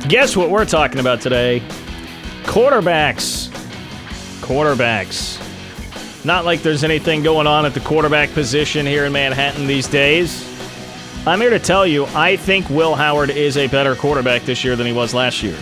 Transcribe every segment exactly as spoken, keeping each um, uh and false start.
Guess what we're talking about today? Quarterbacks. Quarterbacks. Not like there's anything going on at the quarterback position here in Manhattan these days. I'm here to tell you, I think Will Howard is a better quarterback this year than he was last year.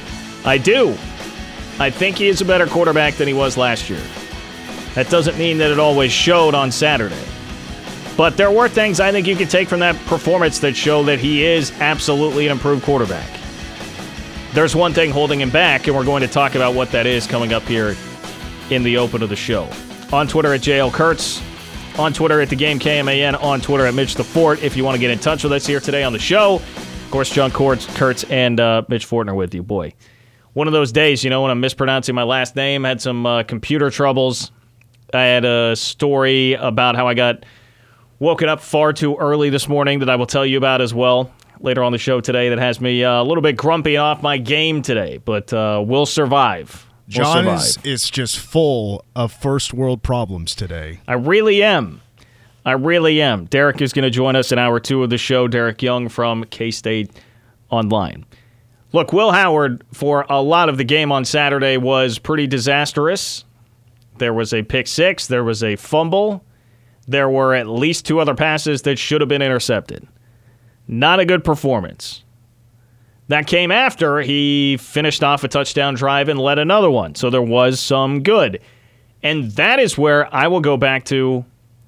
I do. I think he is a better quarterback than he was last year. That doesn't mean that it always showed on Saturday. But there were things I think you could take from that performance that show that he is absolutely an improved quarterback. There's one thing holding him back, and we're going to talk about what that is coming up here in the open of the show. On Twitter at J L Kurtz, on Twitter at The Game K M A N, on Twitter at Mitch the Fort if you want to get in touch with us here today on the show. Of course, John Kurtz, Kurtz and uh, Mitch Fortner with you. Boy, one of those days, you know, when I'm mispronouncing my last name, had some uh, computer troubles. I had a story about how I got woken up far too early this morning that I will tell you about as well later on the show today that has me uh, a little bit grumpy off my game today, but uh, we'll survive. We'll John survive. is, is just full of first world problems today. I really am. I really am. Derek is going to join us in hour two of the show. Derek Young from K-State Online. Look, Will Howard, for a lot of the game on Saturday, was pretty disastrous. There was a pick six. There was a fumble. There were at least two other passes that should have been intercepted. Not a good performance. That came after he finished off a touchdown drive and led another one. So there was some good. And that is where I will go back to,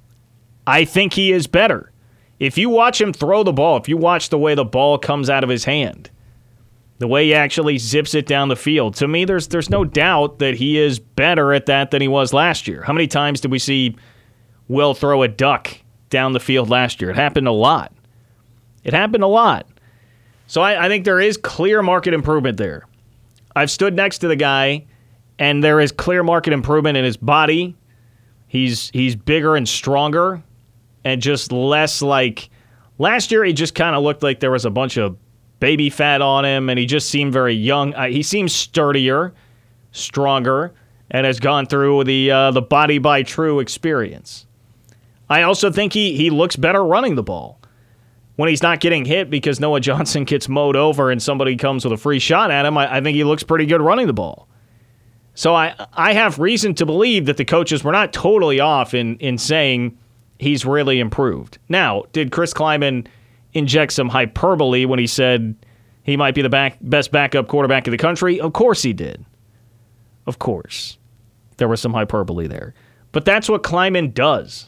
I think he is better. If you watch him throw the ball, if you watch the way the ball comes out of his hand, the way he actually zips it down the field, to me there's there's no doubt that he is better at that than he was last year. How many times did we see Will throw a duck down the field last year? It happened a lot. It happened a lot. So I, I think there is clear market improvement there. I've stood next to the guy, and there is clear market improvement in his body. He's he's bigger and stronger, and just less like last year. He just kind of looked like there was a bunch of baby fat on him, and he just seemed very young. Uh, he seems sturdier, stronger, and has gone through the uh, the Body by True experience. I also think he he looks better running the ball. When he's not getting hit because Noah Johnson gets mowed over and somebody comes with a free shot at him, I, I think he looks pretty good running the ball. So I I have reason to believe that the coaches were not totally off in, in saying he's really improved. Now, did Chris Klieman inject some hyperbole when he said he might be the back, best backup quarterback in the country? Of course he did. Of course. There was some hyperbole there. But that's what Klieman does.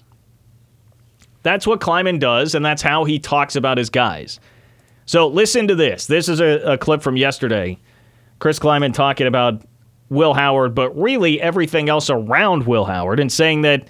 That's what Klieman does, and that's how he talks about his guys. So listen to this. This is a, a clip from yesterday. Chris Klieman talking about Will Howard, but really everything else around Will Howard, and saying that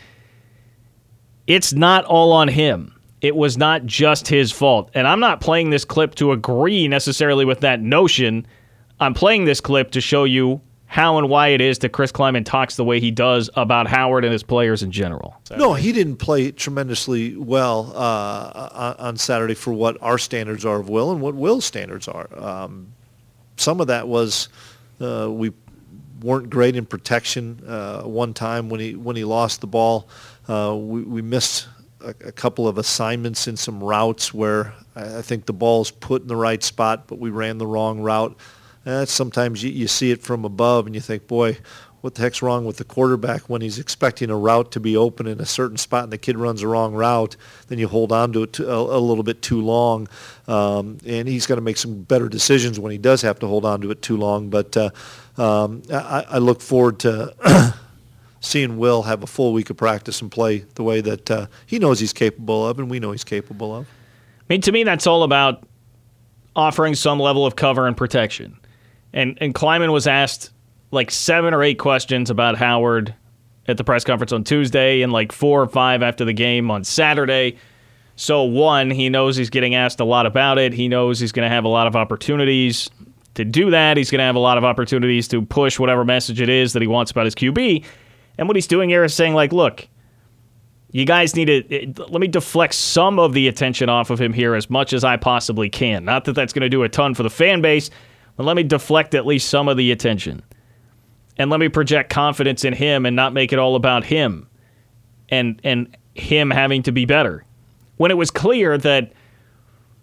it's not all on him. It was not just his fault. And I'm not playing this clip to agree necessarily with that notion. I'm playing this clip to show you how and why it is that Chris Klieman talks the way he does about Howard and his players in general. No, he didn't play tremendously well uh, on Saturday for what our standards are of Will and what Will's standards are. Um, some of that was uh, we weren't great in protection. Uh, one time when he when he lost the ball, uh, we, we missed a, a couple of assignments in some routes where I think the ball's put in the right spot, but we ran the wrong route. Uh, sometimes you, you see it from above and you think, boy, what the heck's wrong with the quarterback when he's expecting a route to be open in a certain spot and the kid runs the wrong route, then you hold on to it to a, a little bit too long. Um, and he's got to make some better decisions when he does have to hold on to it too long. But uh, um, I, I look forward to seeing Will have a full week of practice and play the way that uh, he knows he's capable of and we know he's capable of. I mean, to me, that's all about offering some level of cover and protection. And and Klieman was asked like seven or eight questions about Howard at the press conference on Tuesday and like four or five after the game on Saturday. So one, he knows he's getting asked a lot about it. He knows he's going to have a lot of opportunities to do that. He's going to have a lot of opportunities to push whatever message it is that he wants about his Q B. And what he's doing here is saying like, look, you guys need to, let me deflect some of the attention off of him here as much as I possibly can. Not that that's going to do a ton for the fan base, but let me deflect at least some of the attention. And let me project confidence in him and not make it all about him and and him having to be better. When it was clear that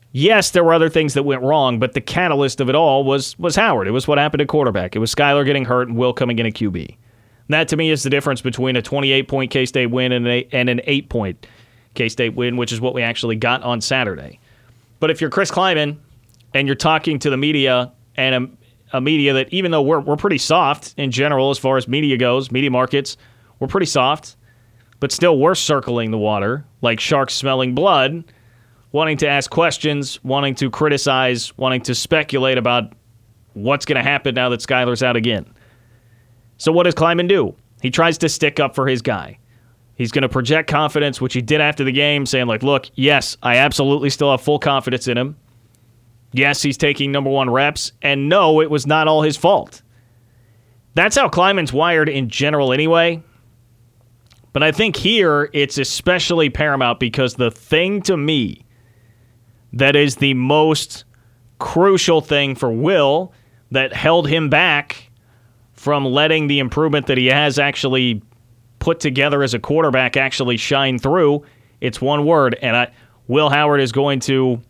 Yes, there were other things that went wrong, but the catalyst of it all was was Howard. It was what happened at quarterback. It was Skyler getting hurt and Will coming in at Q B. That, to me, is the difference between a twenty-eight point K-State win and, a, and an eight point K-State win, which is what we actually got on Saturday. But if you're Chris Kleiman and you're talking to the media, and a, a media that, even though we're we're pretty soft in general as far as media goes, media markets, we're pretty soft, but still we're circling the water like sharks smelling blood, wanting to ask questions, wanting to criticize, wanting to speculate about what's going to happen now that Skyler's out again. So what does Kleiman do? He tries to stick up for his guy. He's going to project confidence, which he did after the game, saying, like, look, yes, I absolutely still have full confidence in him. Yes, he's taking number one reps. And no, it was not all his fault. That's how Kleiman's wired in general anyway. But I think here it's especially paramount because the thing to me that is the most crucial thing for Will that held him back from letting the improvement that he has actually put together as a quarterback actually shine through, it's one word. And I, Will Howard is going to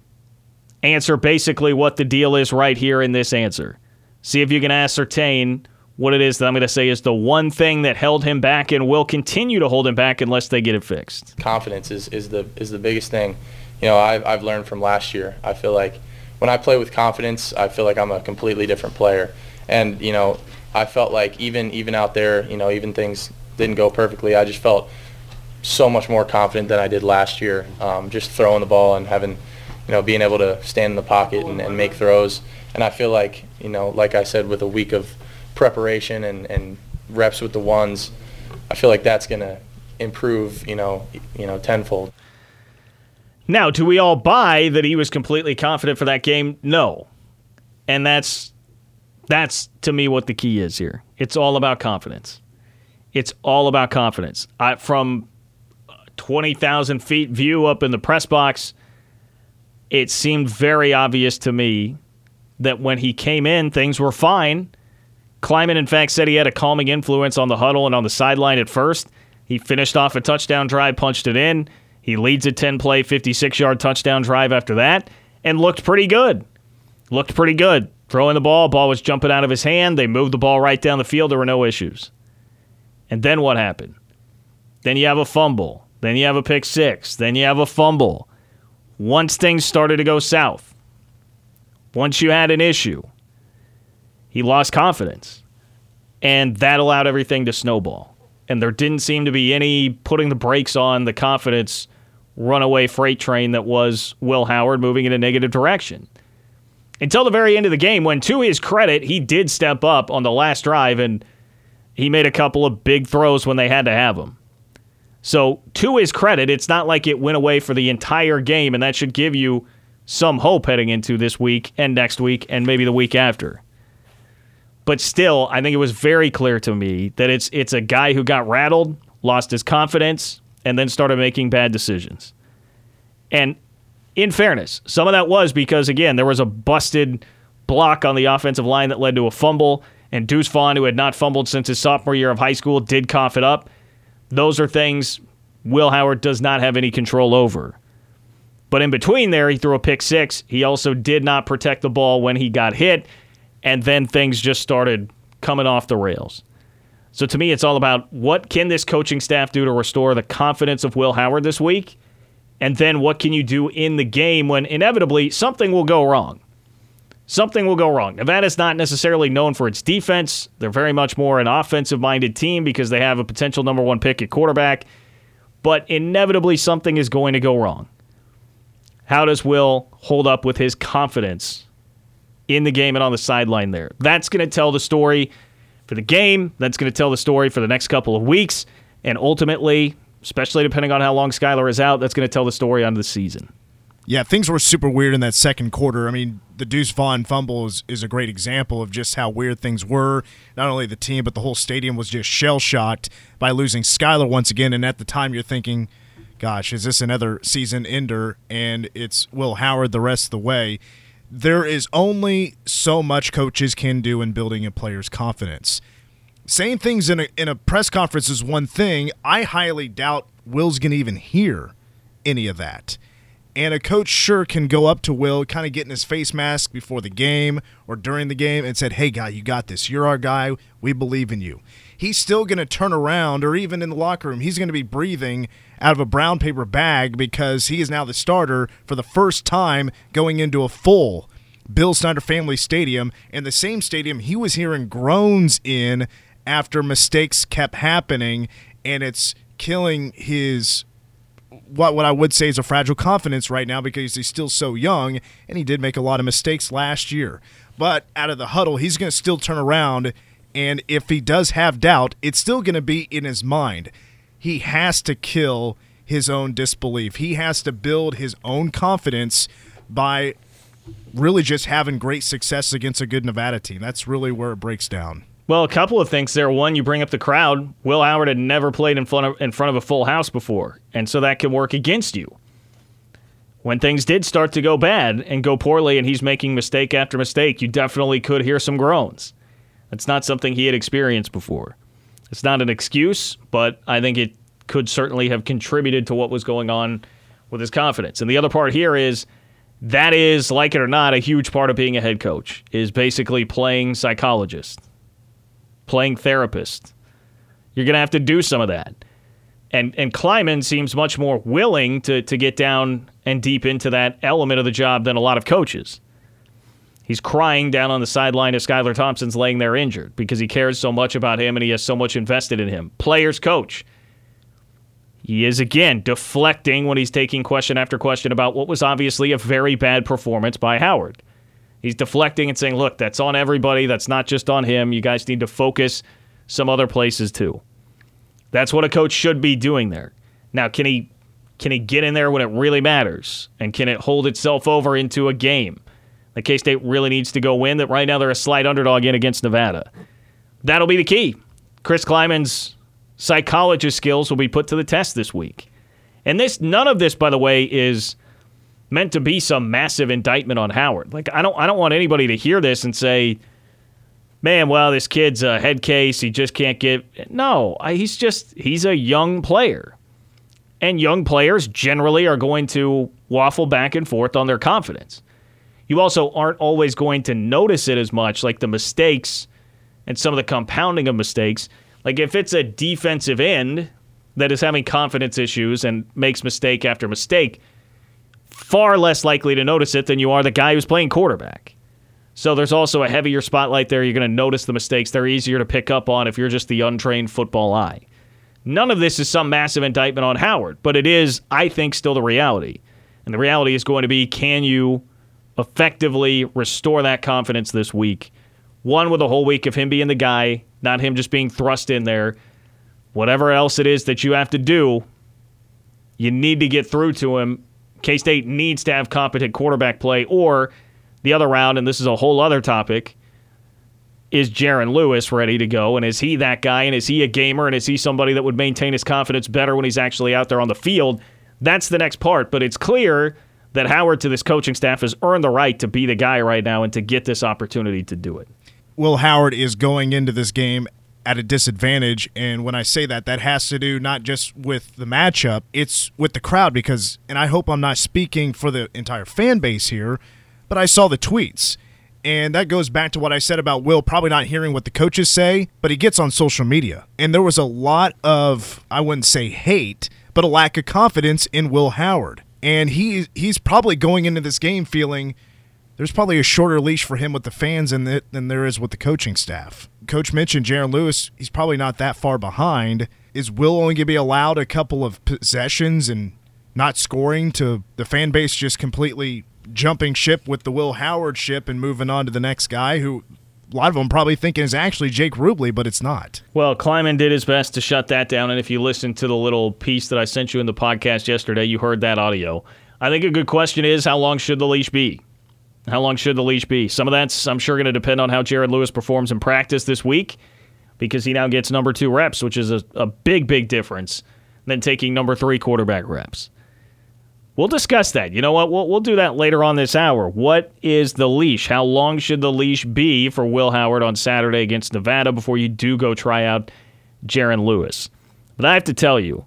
answer basically what the deal is right here in this answer. See if you can ascertain what it is that I'm going to say is the one thing that held him back and will continue to hold him back unless they get it fixed. Confidence is, is the is the biggest thing. You know, I've, I've learned from last year. I feel like when I play with confidence, I feel like I'm a completely different player. And, you know, I felt like even even out there, you know, even things didn't go perfectly, I just felt so much more confident than I did last year, um, just throwing the ball and having, you know, being able to stand in the pocket and, and make throws. And I feel like, you know, like I said, with a week of preparation and, and reps with the ones, I feel like that's going to improve, you know, you know, tenfold. Now, do we all buy that he was completely confident for that game? No. And that's, that's to me, what the key is here. It's all about confidence. It's all about confidence. I, from twenty thousand feet view up in the press box, it seemed very obvious to me that when he came in, things were fine. Kleiman, in fact, said he had a calming influence on the huddle and on the sideline at first. He finished off a touchdown drive, punched it in. He leads a ten-play, fifty-six-yard touchdown drive after that and looked pretty good. Looked pretty good. Throwing the ball, ball was jumping out of his hand. They moved the ball right down the field. There were no issues. And then what happened? Then you have a fumble. Then you have a pick six. Then you have a fumble. Once things started to go south, once you had an issue, he lost confidence. And that allowed everything to snowball. And there didn't seem to be any putting the brakes on the confidence runaway freight train that was Will Howard moving in a negative direction. Until the very end of the game, when, to his credit, he did step up on the last drive and he made a couple of big throws when they had to have them. So, to his credit, it's not like it went away for the entire game, and that should give you some hope heading into this week and next week and maybe the week after. But still, I think it was very clear to me that it's it's a guy who got rattled, lost his confidence, and then started making bad decisions. And in fairness, some of that was because, again, there was a busted block on the offensive line that led to a fumble, and Deuce Vaughn, who had not fumbled since his sophomore year of high school, did cough it up. Those are things Will Howard does not have any control over. But in between there, he threw a pick six. He also did not protect the ball when he got hit, and then things just started coming off the rails. So to me, it's all about what can this coaching staff do to restore the confidence of Will Howard this week, and then what can you do in the game when inevitably something will go wrong. Something will go wrong. Nevada's not necessarily known for its defense. They're very much more an offensive-minded team because they have a potential number one pick at quarterback. But inevitably something is going to go wrong. How does Will hold up with his confidence in the game and on the sideline there? That's going to tell the story for the game. That's going to tell the story for the next couple of weeks. And ultimately, especially depending on how long Skyler is out, that's going to tell the story on the season. Yeah, things were super weird in that second quarter. I mean, the Deuce Vaughn fumble is, is a great example of just how weird things were. Not only the team, but the whole stadium was just shell-shocked by losing Skyler once again. And at the time, you're thinking, gosh, is this another season ender? And it's Will Howard the rest of the way. There is only so much coaches can do in building a player's confidence. Saying things in a, in a press conference is one thing. I highly doubt Will's going to even hear any of that. And a coach sure can go up to Will, kind of get in his face mask before the game or during the game and said, hey, guy, you got this. You're our guy. We believe in you. He's still going to turn around, or even in the locker room, he's going to be breathing out of a brown paper bag because he is now the starter for the first time going into a full Bill Snyder Family Stadium, and the same stadium he was hearing groans in after mistakes kept happening, and it's killing his what what I would say is a fragile confidence right now because he's still so young, and he did make a lot of mistakes last year. But out of the huddle, he's going to still turn around, and if he does have doubt, it's still going to be in his mind. He has to kill his own disbelief. He has to build his own confidence by really just having great success against a good Nevada team. That's really where it breaks down. Well, a couple of things there. One, you bring up the crowd. Will Howard had never played in front of, in front of a full house before, and so that can work against you. When things did start to go bad and go poorly and he's making mistake after mistake, you definitely could hear some groans. That's not something he had experienced before. It's not an excuse, but I think it could certainly have contributed to what was going on with his confidence. And the other part here is that is, like it or not, a huge part of being a head coach, is basically playing psychologist, playing therapist. You're going to have to do some of that. And and Kleiman seems much more willing to, to get down and deep into that element of the job than a lot of coaches. He's crying down on the sideline as Skylar Thompson's laying there injured because he cares so much about him and he has so much invested in him. Players coach. He is, again, deflecting when he's taking question after question about what was obviously a very bad performance by Howard. He's deflecting and saying, look, that's on everybody. That's not just on him. You guys need to focus some other places too. That's what a coach should be doing there. Now, can he can he get in there when it really matters? And can it hold itself over into a game that K-State really needs to go win, that right now they're a slight underdog in against Nevada? That'll be the key. Chris Kleiman's psychologist skills will be put to the test this week. And this, none of this, by the way, is meant to be some massive indictment on Howard. Like, I don't I don't want anybody to hear this and say, man, well, this kid's a head case. He just can't get. No, I, he's just, he's a young player. And young players generally are going to waffle back and forth on their confidence. You also aren't always going to notice it as much, like the mistakes and some of the compounding of mistakes. Like if it's a defensive end that is having confidence issues and makes mistake after mistake, far less likely to notice it than you are the guy who's playing quarterback. So there's also a heavier spotlight there. You're going to notice the mistakes. They're easier to pick up on if you're just the untrained football eye. None of this is some massive indictment on Howard, but it is, I think, still the reality. And the reality is going to be, can you effectively restore that confidence this week? One, with a whole week of him being the guy, not him just being thrust in there. Whatever else it is that you have to do, you need to get through to him. K-State needs to have competent quarterback play, or the other round, and this is a whole other topic, is Jaron Lewis ready to go? And is he that guy? And is he a gamer? And is he somebody that would maintain his confidence better when he's actually out there on the field? That's the next part. But it's clear that Howard, to this coaching staff, has earned the right to be the guy right now and to get this opportunity to do it. Will Howard is going into this game at a disadvantage, and when I say that, that has to do not just with the matchup, it's with the crowd because, and I hope I'm not speaking for the entire fan base here, but I saw the tweets. And that goes back to what I said about Will probably not hearing what the coaches say, but he gets on social media. And there was a lot of, I wouldn't say hate, but a lack of confidence in Will Howard. And he he's probably going into this game feeling there's probably a shorter leash for him with the fans than, the, than there is with the coaching staff. Coach mentioned Jaron Lewis, he's probably not that far behind. Is Will only going to be allowed a couple of possessions and not scoring to the fan base just completely jumping ship with the Will Howard ship and moving on to the next guy who a lot of them probably thinking is actually Jake Rubley, but it's not. Well, Kleiman did his best to shut that down, and if you listened to the little piece that I sent you in the podcast yesterday, you heard that audio. I think a good question is, how long should the leash be? How long should the leash be? Some of that's, I'm sure, going to depend on how Jaron Lewis performs in practice this week because he now gets number two reps, which is a, a big, big difference than taking number three quarterback reps. We'll discuss that. You know what? We'll, we'll do that later on this hour. What is the leash? How long should the leash be for Will Howard on Saturday against Nevada before you do go try out Jaron Lewis? But I have to tell you,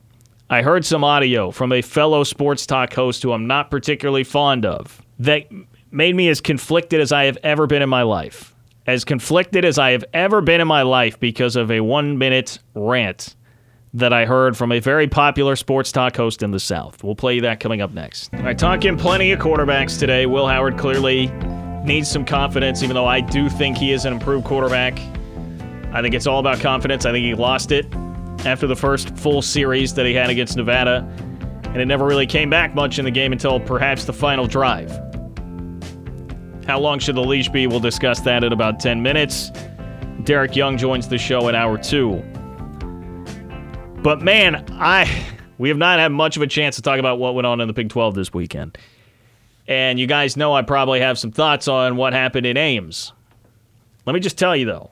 I heard some audio from a fellow sports talk host who I'm not particularly fond of that made me as conflicted as I have ever been in my life. As conflicted as I have ever been in my life because of a one-minute rant that I heard from a very popular sports talk host in the South. We'll play you that coming up next. All right, talking plenty of quarterbacks today. Will Howard clearly needs some confidence, even though I do think he is an improved quarterback. I think it's all about confidence. I think he lost it after the first full series that he had against Nevada, and it never really came back much in the game until perhaps the final drive. How long should the leash be? We'll discuss that in about ten minutes. Derek Young joins the show in hour two. But man, I we have not had much of a chance to talk about what went on in the Big twelve this weekend. And you guys know I probably have some thoughts on what happened in Ames. Let me just tell you, though,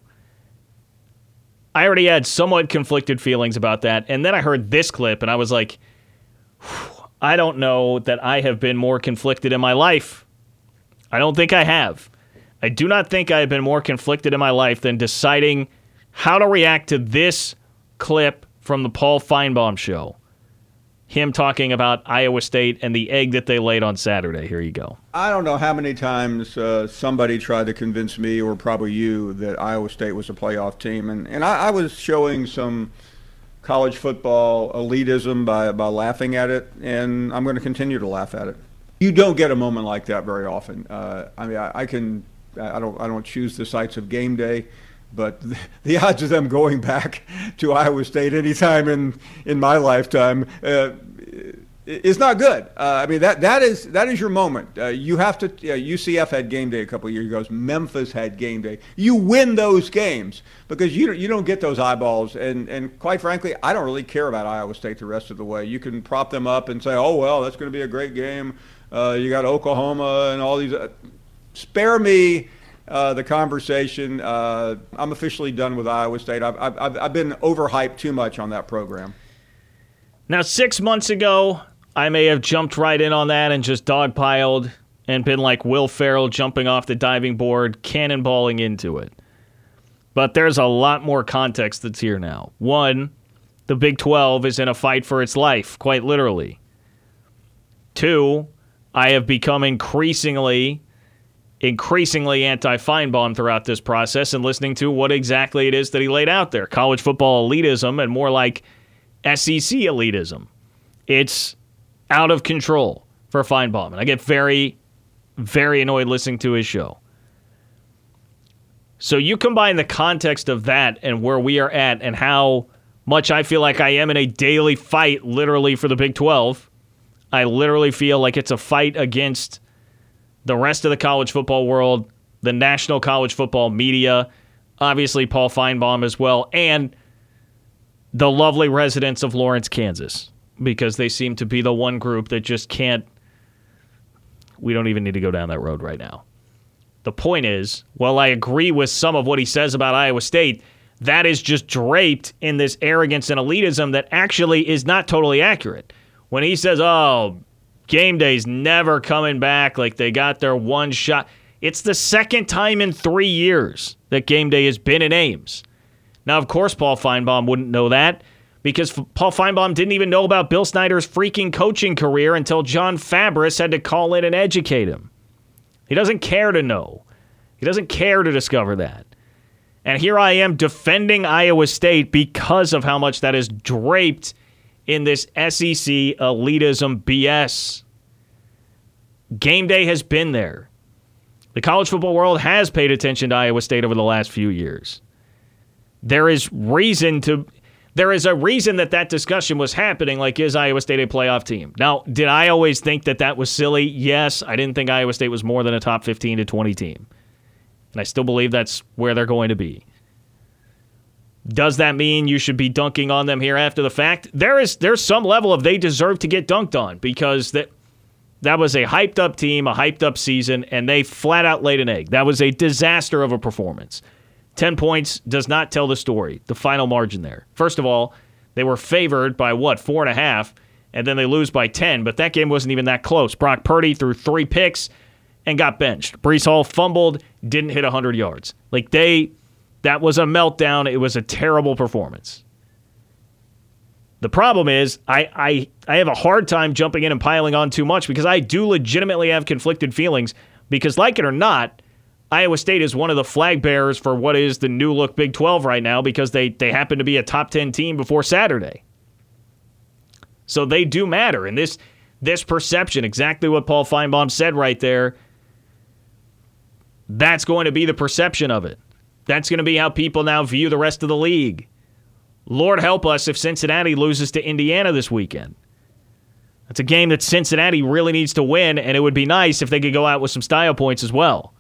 I already had somewhat conflicted feelings about that. And then I heard this clip, and I was like, I don't know that I have been more conflicted in my life. I don't think I have. I do not think I have been more conflicted in my life than deciding how to react to this clip from the Paul Finebaum show. Him talking about Iowa State and the egg that they laid on Saturday. Here you go. I don't know how many times uh, somebody tried to convince me, or probably you, that Iowa State was a playoff team. And, and I, I was showing some college football elitism by, by laughing at it, and I'm going to continue to laugh at it. You don't get a moment like that very often. Uh, I mean, I, I can, I don't, I don't choose the sites of game day, but the, the odds of them going back to Iowa State anytime in, in my lifetime uh, is not good. Uh, I mean, that that is that is your moment. Uh, you have to. Uh, U C F had game day a couple of years ago. Memphis had game day. You win those games because you don't, you don't get those eyeballs. And and quite frankly, I don't really care about Iowa State the rest of the way. You can prop them up and say, oh well, that's going to be a great game. Uh, you got Oklahoma and all these. Uh, spare me. Uh, the conversation. Uh, I'm officially done with Iowa State. I've, I've, I've been overhyped too much on that program. Now, six months ago, I may have jumped right in on that and just dogpiled and been like Will Ferrell jumping off the diving board, cannonballing into it. But there's a lot more context that's here now. One, the Big twelve is in a fight for its life, quite literally. Two, I have become increasingly... increasingly anti-Finebaum throughout this process and listening to what exactly it is that he laid out there. College football elitism and more like S E C elitism. It's out of control for Finebaum. And I get very, very annoyed listening to his show. So you combine the context of that and where we are at and how much I feel like I am in a daily fight literally for the Big twelve. I literally feel like it's a fight against the rest of the college football world, the national college football media, obviously Paul Finebaum as well, and the lovely residents of Lawrence, Kansas, because they seem to be the one group that just can't. We don't even need to go down that road right now. The point is, while I agree with some of what he says about Iowa State, that is just draped in this arrogance and elitism that actually is not totally accurate. When he says, oh, game day's never coming back, like they got their one shot. It's the second time in three years that game day has been in Ames. Now, of course, Paul Finebaum wouldn't know that because Paul Finebaum didn't even know about Bill Snyder's freaking coaching career until John Fabris had to call in and educate him. He doesn't care to know. He doesn't care to discover that. And here I am defending Iowa State because of how much that is draped in this S E C elitism B S. Game day has been there. The college football world has paid attention to Iowa State over the last few years. There is reason to, there is a reason that that discussion was happening, like, is Iowa State a playoff team? Now, did I always think that that was silly? Yes, I didn't think Iowa State was more than a top fifteen to twenty team. And I still believe that's where they're going to be. Does that mean you should be dunking on them here after the fact? There is there's some level of they deserve to get dunked on because that that was a hyped-up team, a hyped-up season, and they flat-out laid an egg. That was a disaster of a performance. Ten points does not tell the story, the final margin there. First of all, they were favored by, what, four and a half, and then they lose by ten, but that game wasn't even that close. Brock Purdy threw three picks and got benched. Breece Hall fumbled, didn't hit one hundred yards. Like, they... That was a meltdown. It was a terrible performance. The problem is I, I, I have a hard time jumping in and piling on too much because I do legitimately have conflicted feelings because, like it or not, Iowa State is one of the flag bearers for what is the new look Big twelve right now because they, they happen to be a top ten team before Saturday. So they do matter. And this this perception, exactly what Paul Feinbaum said right there, that's going to be the perception of it. That's going to be how people now view the rest of the league. Lord help us if Cincinnati loses to Indiana this weekend. That's a game that Cincinnati really needs to win, and it would be nice if they could go out with some style points as well.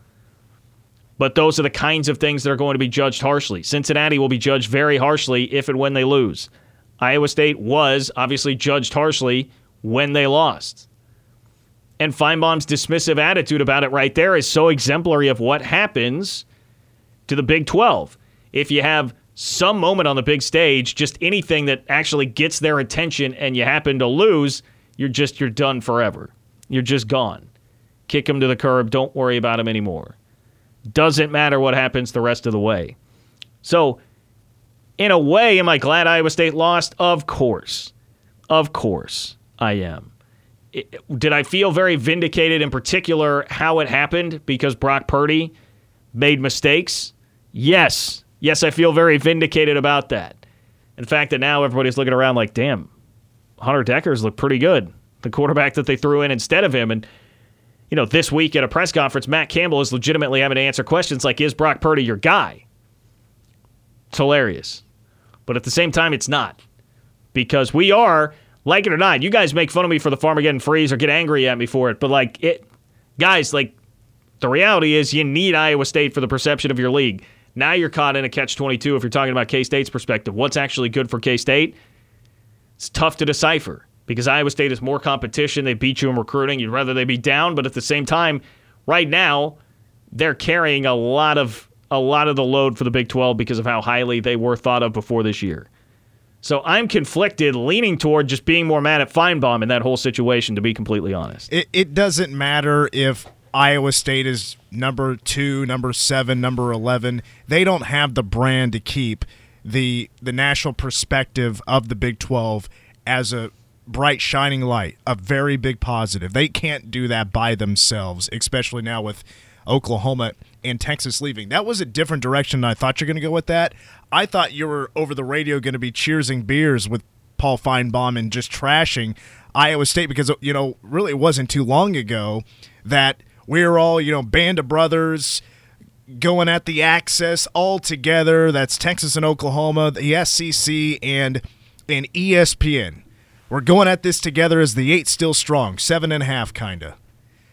But those are the kinds of things that are going to be judged harshly. Cincinnati will be judged very harshly if and when they lose. Iowa State was obviously judged harshly when they lost. And Feinbaum's dismissive attitude about it right there is so exemplary of what happens to the Big twelve. If you have some moment on the big stage, just anything that actually gets their attention and you happen to lose, you're just, you're done forever. You're just gone. Kick them to the curb. Don't worry about them anymore. Doesn't matter what happens the rest of the way. So, in a way, am I glad Iowa State lost? Of course. Of course I am. It, did I feel very vindicated in particular how it happened because Brock Purdy made mistakes? Yes. Yes, I feel very vindicated about that. In fact, that now everybody's looking around like, damn, Hunter Deckers looked pretty good. The quarterback that they threw in instead of him. And, you know, this week at a press conference, Matt Campbell is legitimately having to answer questions like, is Brock Purdy your guy? It's hilarious. But at the same time, it's not. Because we are, like it or not, you guys make fun of me for the Farmageddon freeze or get angry at me for it. But, like, it, guys, like, the reality is you need Iowa State for the perception of your league. Now you're caught in a catch twenty-two if you're talking about K-State's perspective. What's actually good for K-State? It's tough to decipher because Iowa State is more competition. They beat you in recruiting. You'd rather they be down, but at the same time, right now, they're carrying a lot of a lot of the load for the Big twelve because of how highly they were thought of before this year. So I'm conflicted, leaning toward just being more mad at Feinbaum in that whole situation, to be completely honest. It, it doesn't matter if Iowa State is number two, number seven, number eleven. They don't have the brand to keep the the national perspective of the Big twelve as a bright, shining light, a very big positive. They can't do that by themselves, especially now with Oklahoma and Texas leaving. That was a different direction than I thought you're going to go with that. I thought you were over the radio going to be cheersing beers with Paul Feinbaum and just trashing Iowa State because, you know, really it wasn't too long ago that we were all, you know, band of brothers going at the Access all together. That's Texas and Oklahoma, the S E C, and, and E S P N. We're going at this together as the eight still strong, seven and a half kind of.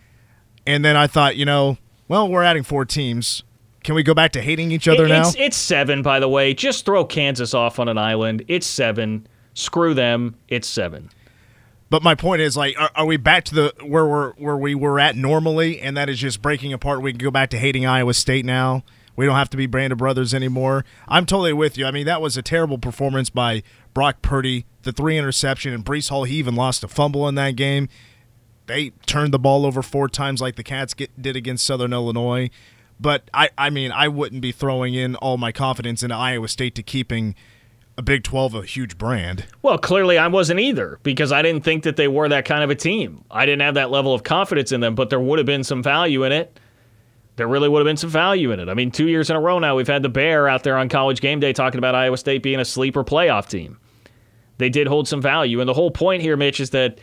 And then I thought, you know, well, we're adding four teams. Can we go back to hating each other it, now? It's, it's seven, by the way. Just throw Kansas off on an island. It's seven. Screw them. It's seven. But my point is, like, are, are we back to the where we're where we were at normally, and that is just breaking apart? We can go back to hating Iowa State now. We don't have to be brand of brothers anymore. I'm totally with you. I mean, that was a terrible performance by Brock Purdy. The three interception, and Breece Hall, he even lost a fumble in that game. They turned the ball over four times like the Cats get, did against Southern Illinois. But, I, I mean, I wouldn't be throwing in all my confidence into Iowa State to keeping a Big twelve a huge brand. Well, clearly I wasn't either because I didn't think that they were that kind of a team. I didn't have that level of confidence in them, but there would have been some value in it. There really would have been some value in it. I mean, two years in a row now, we've had the Bear out there on College Game Day talking about Iowa State being a sleeper playoff team. They did hold some value. And the whole point here, Mitch, is that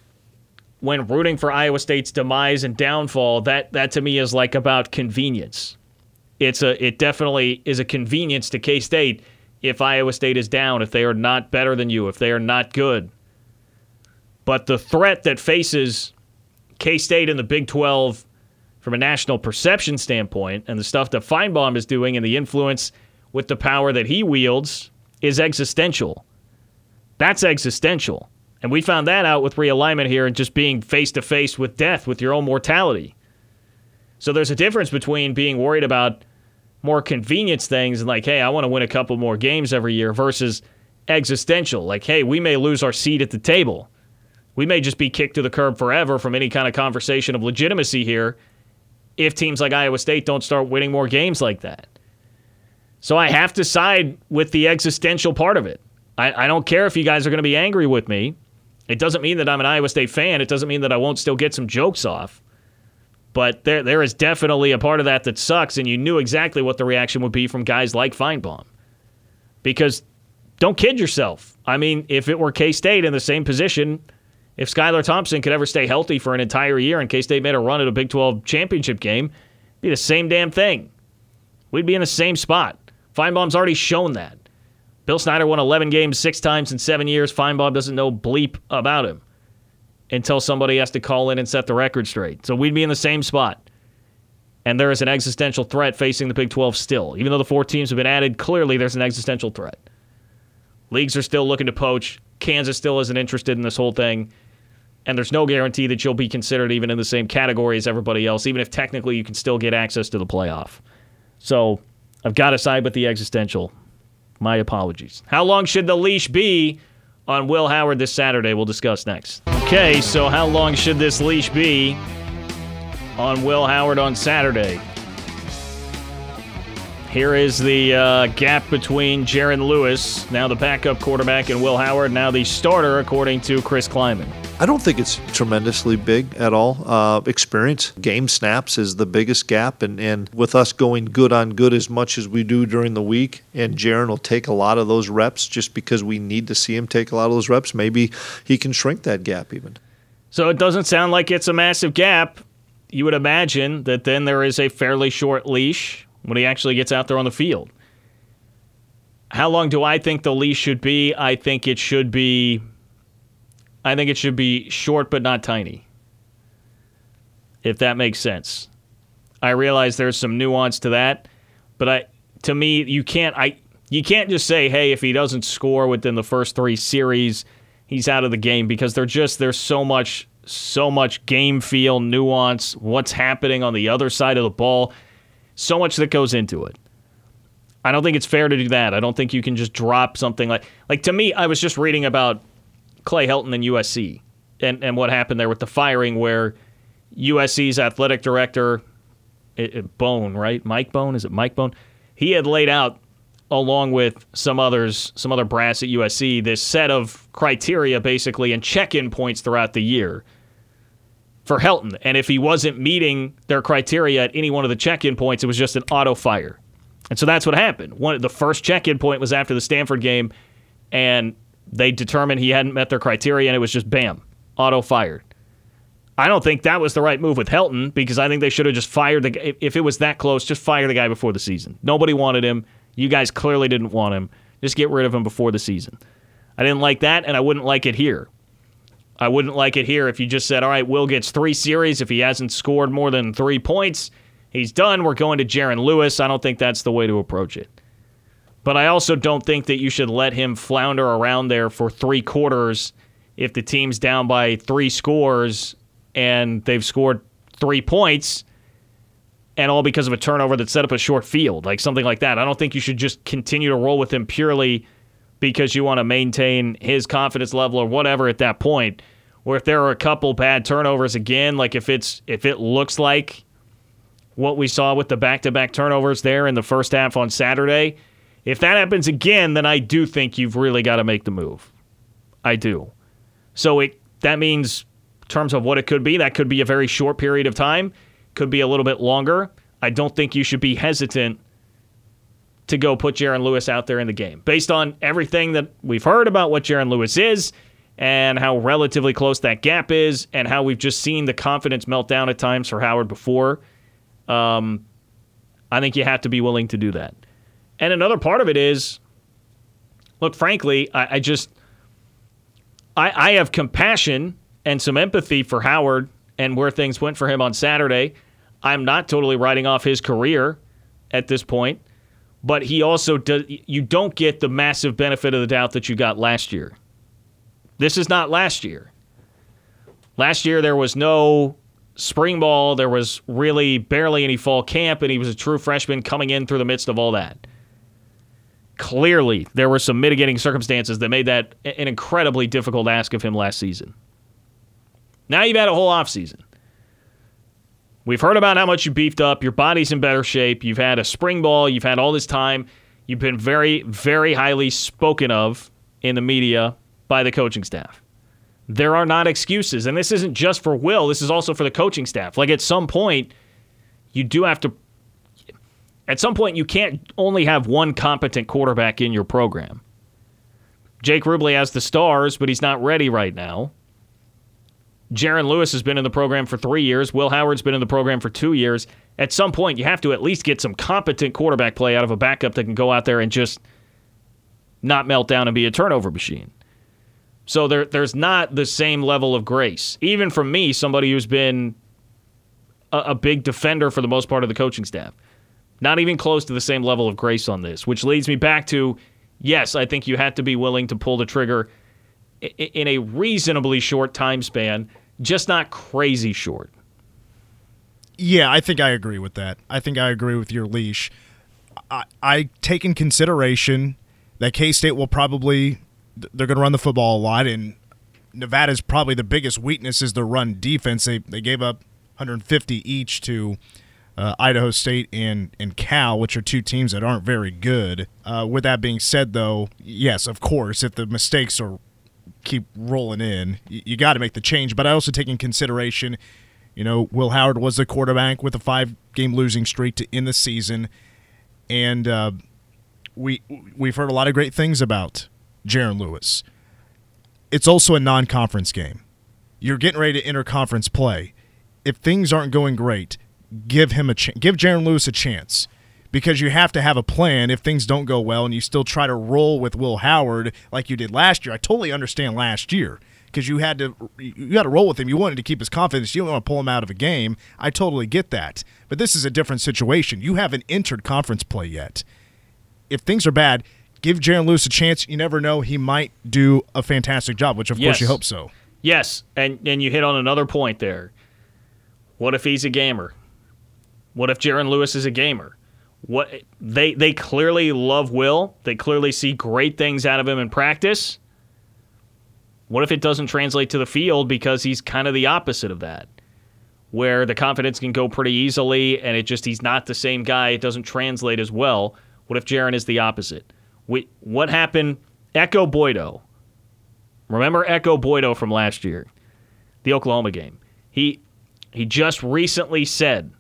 when rooting for Iowa State's demise and downfall, that, that to me is like about convenience. It's a It definitely is a convenience to K-State if Iowa State is down, if they are not better than you, if they are not good. But the threat that faces K-State in the Big twelve from a national perception standpoint and the stuff that Feinbaum is doing and the influence with the power that he wields is existential. That's existential. And we found that out with realignment here and just being face-to-face with death, with your own mortality. So there's a difference between being worried about more convenience things and like, hey, I want to win a couple more games every year versus existential. Like, hey, we may lose our seat at the table. We may just be kicked to the curb forever from any kind of conversation of legitimacy here if teams like Iowa State don't start winning more games like that. So I have to side with the existential part of it. I, I don't care if you guys are going to be angry with me. It doesn't mean that I'm an Iowa State fan. It doesn't mean that I won't still get some jokes off. But there, there is definitely a part of that that sucks, and you knew exactly what the reaction would be from guys like Feinbaum. Because don't kid yourself. I mean, if it were K-State in the same position, if Skylar Thompson could ever stay healthy for an entire year and K-State made a run at a Big twelve championship game, it'd be the same damn thing. We'd be in the same spot. Feinbaum's already shown that. Bill Snyder won eleven games six times in seven years. Feinbaum doesn't know bleep about him until somebody has to call in and set the record straight. So we'd be in the same spot. And there is an existential threat facing the Big twelve still. Even though the four teams have been added, clearly there's an existential threat. Leagues are still looking to poach. Kansas still isn't interested in this whole thing. And there's no guarantee that you'll be considered even in the same category as everybody else, even if technically you can still get access to the playoff. So I've got to side with the existential. My apologies. How long should the leash be on Will Howard this Saturday? We'll discuss next. Okay, so how long should this leash be on Will Howard on Saturday? Here is the uh, gap between Jaron Lewis, now the backup quarterback, and Will Howard, now the starter, according to Chris Kleiman. I don't think it's tremendously big at all. Uh, experience, game snaps is the biggest gap, and, and with us going good on good as much as we do during the week, and Jaron will take a lot of those reps just because we need to see him take a lot of those reps, maybe he can shrink that gap even. So it doesn't sound like it's a massive gap. You would imagine that then there is a fairly short leash when he actually gets out there on the field. How long do I think the leash should be? I think it should be I think it should be short but not tiny. If that makes sense. I realize there's some nuance to that, but I to me you can't I you can't just say, hey, if he doesn't score within the first three series, he's out of the game, because they're just there's so much so much game feel, nuance, what's happening on the other side of the ball. So much that goes into it. I don't think it's fair to do that. I don't think you can just drop something like... Like, to me, I was just reading about Clay Helton and U S C and, and what happened there with the firing, where U S C's athletic director, it, it, Bone, right? Mike Bone? Is it Mike Bone? He had laid out, along with some others, some other brass at U S C, this set of criteria, basically, and check-in points throughout the year for Helton. And if he wasn't meeting their criteria at any one of the check-in points, it was just an auto fire. And so that's what happened. One, the first check-in point was after the Stanford game, and they determined he hadn't met their criteria, and it was just bam, auto fired. I don't think that was the right move with Helton, because I think they should have just fired the guy. If it was that close, just fire the guy before the season. Nobody wanted him. You guys clearly didn't want him. Just get rid of him before the season. I didn't like that, and I wouldn't like it here. I wouldn't like it here if you just said, all right, Will gets three series. If he hasn't scored more than three points, he's done. We're going to Jaron Lewis. I don't think that's the way to approach it. But I also don't think that you should let him flounder around there for three quarters if the team's down by three scores and they've scored three points, and all because of a turnover that set up a short field, like something like that. I don't think you should just continue to roll with him purely because you want to maintain his confidence level or whatever at that point. Or if there are a couple bad turnovers again, like if it's if it looks like what we saw with the back-to-back turnovers there in the first half on Saturday, if that happens again, then I do think you've really got to make the move. I do. So it that means, in terms of what it could be, that could be a very short period of time, could be a little bit longer. I don't think you should be hesitant to go put Jaron Lewis out there in the game. Based on everything that we've heard about what Jaron Lewis is and how relatively close that gap is and how we've just seen the confidence melt down at times for Howard before, um, I think you have to be willing to do that. And another part of it is, look, frankly, I, I just, I, I have compassion and some empathy for Howard and where things went for him on Saturday. I'm not totally writing off his career at this point. But he also does. You don't get the massive benefit of the doubt that you got last year. This is not last year. Last year there was no spring ball. There was really barely any fall camp, and he was a true freshman coming in through the midst of all that. Clearly, there were some mitigating circumstances that made that an incredibly difficult ask of him last season. Now you've had a whole offseason. We've heard about how much you beefed up. Your body's in better shape. You've had a spring ball. You've had all this time. You've been very, very highly spoken of in the media by the coaching staff. There are not excuses. And this isn't just for Will. This is also for the coaching staff. Like, at some point, you do have to – at some point, you can't only have one competent quarterback in your program. Jake Rubley has the stars, but he's not ready right now. Jaron Lewis has been in the program for three years. Will Howard's been in the program for two years. At some point, you have to at least get some competent quarterback play out of a backup that can go out there and just not melt down and be a turnover machine. So there, there's not the same level of grace. Even from me, somebody who's been a, a big defender for the most part of the coaching staff. Not even close to the same level of grace on this, which leads me back to, yes, I think you had to be willing to pull the trigger in a reasonably short time span, just not crazy short. Yeah, I think I agree with that. I think I agree with your leash. I, I take in consideration that K-State will probably, they're going to run the football a lot, and Nevada's probably the biggest weakness is the run defense. They they gave up one hundred fifty each to uh, Idaho State and, and Cal, which are two teams that aren't very good. Uh, with that being said, though, yes, of course, if the mistakes are keep rolling in, you, you got to make the change. But I also take in consideration, you know, Will Howard was the quarterback with a five-game losing streak to end the season, and uh, we we've heard a lot of great things about Jaron Lewis. It's also a non-conference game. You're getting ready to enter conference play. If things aren't going great, give him a ch- give Jaron Lewis a chance. Because you have to have a plan if things don't go well and you still try to roll with Will Howard like you did last year. I totally understand last year because you had to you had to roll with him. You wanted to keep his confidence. You don't want to pull him out of a game. I totally get that. But this is a different situation. You haven't entered conference play yet. If things are bad, give Jaron Lewis a chance. You never know. He might do a fantastic job, which of yes. course you hope so. Yes, and, and you hit on another point there. What if he's a gamer? What if Jaron Lewis is a gamer? What they they clearly love Will. They clearly see great things out of him in practice. What if it doesn't translate to the field because he's kind of the opposite of that, where the confidence can go pretty easily and it just he's not the same guy. It doesn't translate as well. What if Jaron is the opposite? We, what happened? Echo Boydo. Remember Echo Boydo from last year, the Oklahoma game. He he just recently said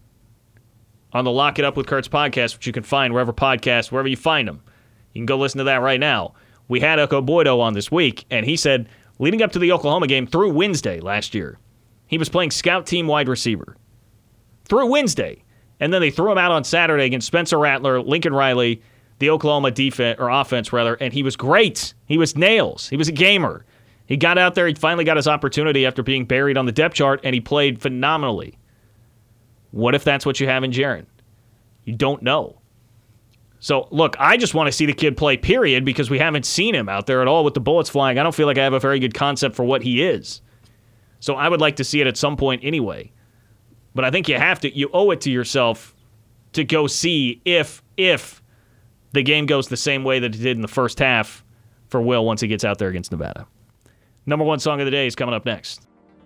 on the Lock It Up with Kurtz podcast, which you can find wherever podcasts, wherever you find them. You can go listen to that right now. We had Echo Boydo on this week, and he said, leading up to the Oklahoma game through Wednesday last year, he was playing scout team wide receiver. Through Wednesday. And then they threw him out on Saturday against Spencer Rattler, Lincoln Riley, the Oklahoma defense, or offense, rather, and he was great. He was nails. He was a gamer. He got out there. He finally got his opportunity after being buried on the depth chart, and he played phenomenally. What if that's what you have in Jaron? You don't know. So, look, I just want to see the kid play, period, because we haven't seen him out there at all with the bullets flying. I don't feel like I have a very good concept for what he is. So I would like to see it at some point anyway. But I think you have to, you owe it to yourself to go see if, if the game goes the same way that it did in the first half for Will once he gets out there against Nevada. Number one song of the day is coming up next.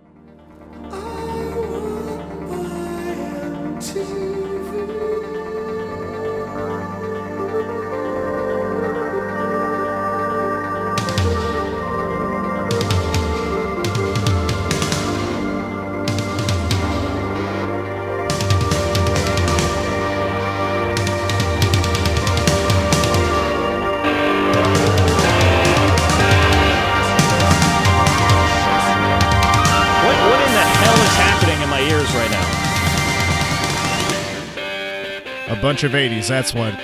Bunch of eighties, that's what.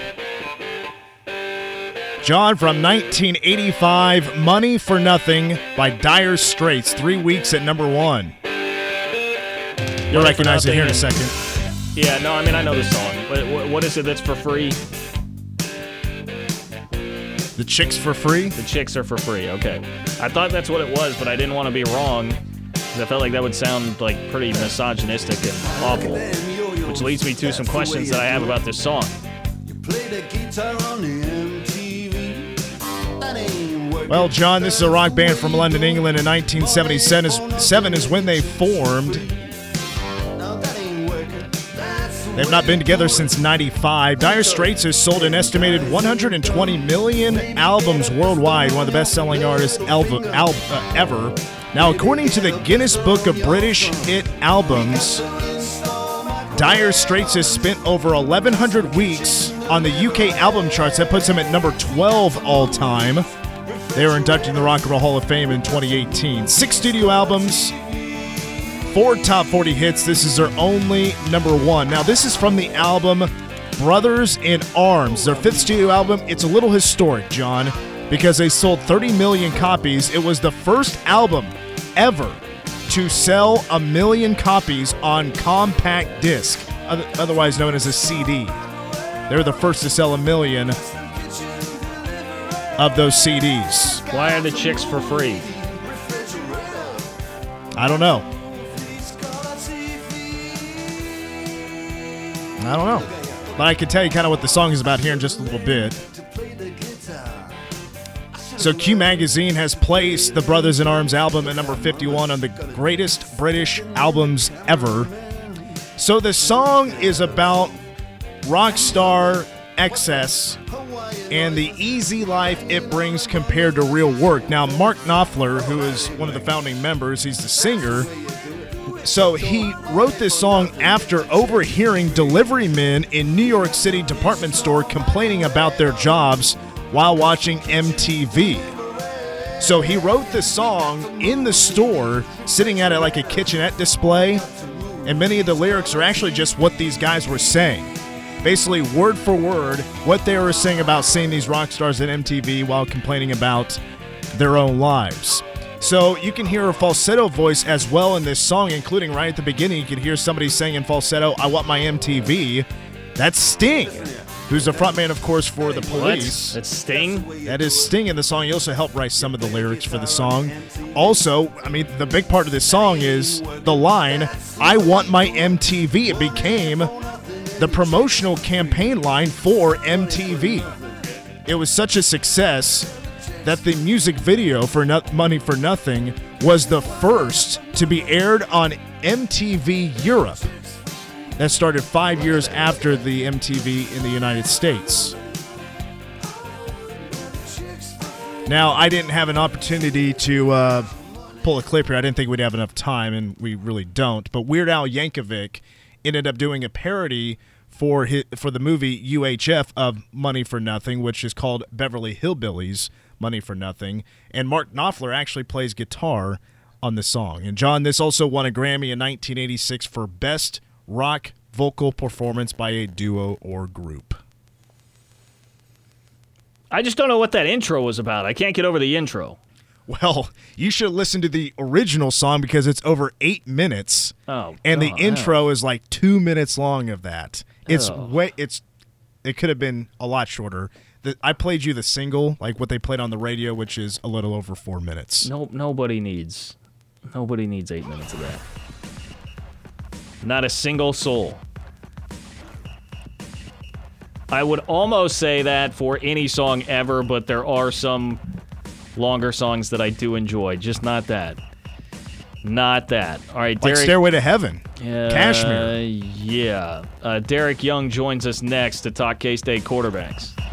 John, from nineteen eighty-five, Money for Nothing by Dire Straits, three weeks at number one. You'll recognize it here in a second. Yeah, no, I mean, I know the song. What, what is it that's for free? The Chicks for Free? The Chicks are for free, okay. I thought that's what it was, but I didn't want to be wrong, because I felt like that would sound like pretty misogynistic and awful. Which leads me to some questions that I have about this song. Well, John, this is a rock band from London, England in nineteen seventy-seven is when they formed. They've not been together since ninety-five. Dire Straits has sold an estimated one hundred twenty million albums worldwide, one of the best-selling artists elv- al- uh, ever. Now, according to the Guinness Book of British Hit Albums, Dire Straits has spent over eleven hundred weeks on the U K album charts. That puts them at number twelve all-time. They were inducted in the Rock and Roll Hall of Fame in twenty eighteen. Six studio albums, four top forty hits. This is their only number one. Now, this is from the album Brothers in Arms, their fifth studio album. It's a little historic, John, because they sold thirty million copies. It was the first album ever to sell a million copies on compact disc, otherwise known as a C D. They were the first to sell a million of those C Ds. Why are the chicks for free? I don't know. I don't know. But I can tell you kind of what the song is about here in just a little bit. So Q Magazine has placed the Brothers in Arms album at number fifty-one on the greatest British albums ever. So the song is about rock star excess and the easy life it brings compared to real work. Now, Mark Knopfler, who is one of the founding members, he's the singer. So he wrote this song after overhearing delivery men in New York City department store complaining about their jobs while watching M T V. So he wrote the song in the store, sitting at it like a kitchenette display, and many of the lyrics are actually just what these guys were saying. Basically, word for word, what they were saying about seeing these rock stars at M T V while complaining about their own lives. So you can hear a falsetto voice as well in this song, including right at the beginning, you can hear somebody saying in falsetto, "I want my M T V." That's Sting, who's the frontman, of course, for the Police. What? That's Sting? That is Sting in the song. He also helped write some of the lyrics for the song. Also, I mean, the big part of this song is the line, "I want my M T V." It became the promotional campaign line for M T V. It was such a success that the music video for no- Money for Nothing was the first to be aired on M T V Europe. That started five years after the M T V in the United States. Now, I didn't have an opportunity to uh, pull a clip here. I didn't think we'd have enough time, and we really don't. But Weird Al Yankovic ended up doing a parody for his, for the movie U H F of Money for Nothing, which is called Beverly Hillbillies Money for Nothing. And Mark Knopfler actually plays guitar on the song. And, John, this also won a Grammy in nineteen eighty-six for Best Rock Vocal Performance by a Duo or Group. I just don't know what that intro was about. I can't get over the intro. Well, you should listen to the original song because it's over eight minutes. Oh, and the God. intro is like two minutes long of that. It's Oh. way. It's. It could have been a lot shorter. The, I played you the single, like what they played on the radio, which is a little over four minutes. No, nobody needs, nobody needs eight minutes of that. Not a single soul. I would almost say that for any song ever, but there are some longer songs that I do enjoy. Just not that. Not that. All right, Like Derek. Stairway to Heaven. Uh, Kashmir. Yeah. Uh, Derek Young joins us next to talk K-State quarterbacks.